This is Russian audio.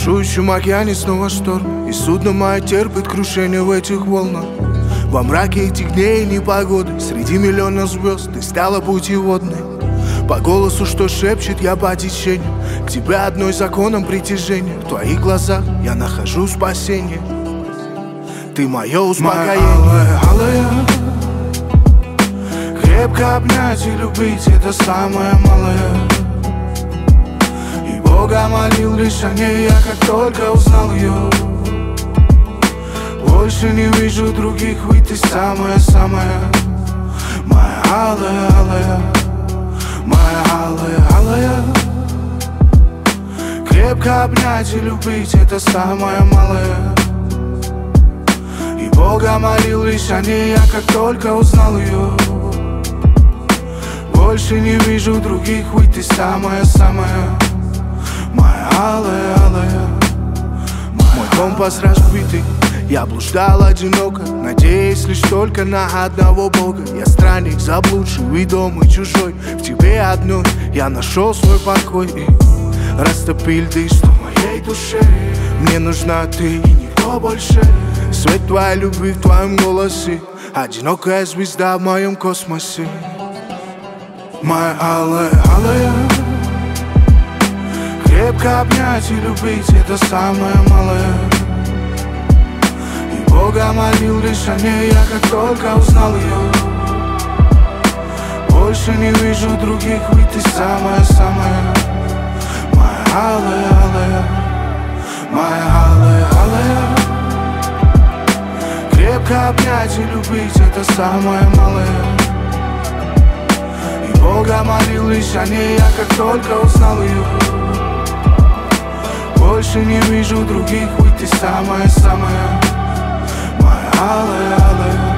Бушующем океане снова шторм, и судно мое терпит крушение в этих волнах. Во мраке этих дней и непогоды, среди миллиона звезд ты стала путеводной. По голосу, что шепчет, я по течению к тебе одной законом притяжения. В твоих глазах я нахожу спасение. Ты мое успокоение. Моя алая, крепко обнять и любить — это самое малое. И Бога молил лишь о ней я, как только узнал ее. Больше не вижу других, ведь ты самая-самая. Моя алая, алая, моя алая, алая. Крепко обнять и любить — это самое малое. И Бога молил лишь о ней я, как только узнал ее. Больше не вижу других, ведь ты самая-самая. Моя алая, алая. Мой компас разбитый, я блуждал одиноко, надеясь лишь только на одного Бога. Я странник, заблудший, ведомый, чужой. В тебе одной я нашел свой покой и растопил дышку в моей душе. Мне нужна ты и никто больше. Свет твоей любви в твоем голосе, одинокая звезда в моем космосе. Моя алая, алая. Крепко обнять и любить — это самое малое. И Бога молил лишь о ней я, как только узнал ее. Больше не вижу других, ведь ты самая-самая. Моя алая, алая, моя алая, алая. Крепко обнять и любить — это самое малое. И Бога молил лишь о ней я, как только узнал ее. Больше не вижу других, ведь ты самая-самая. Моя алая, алая.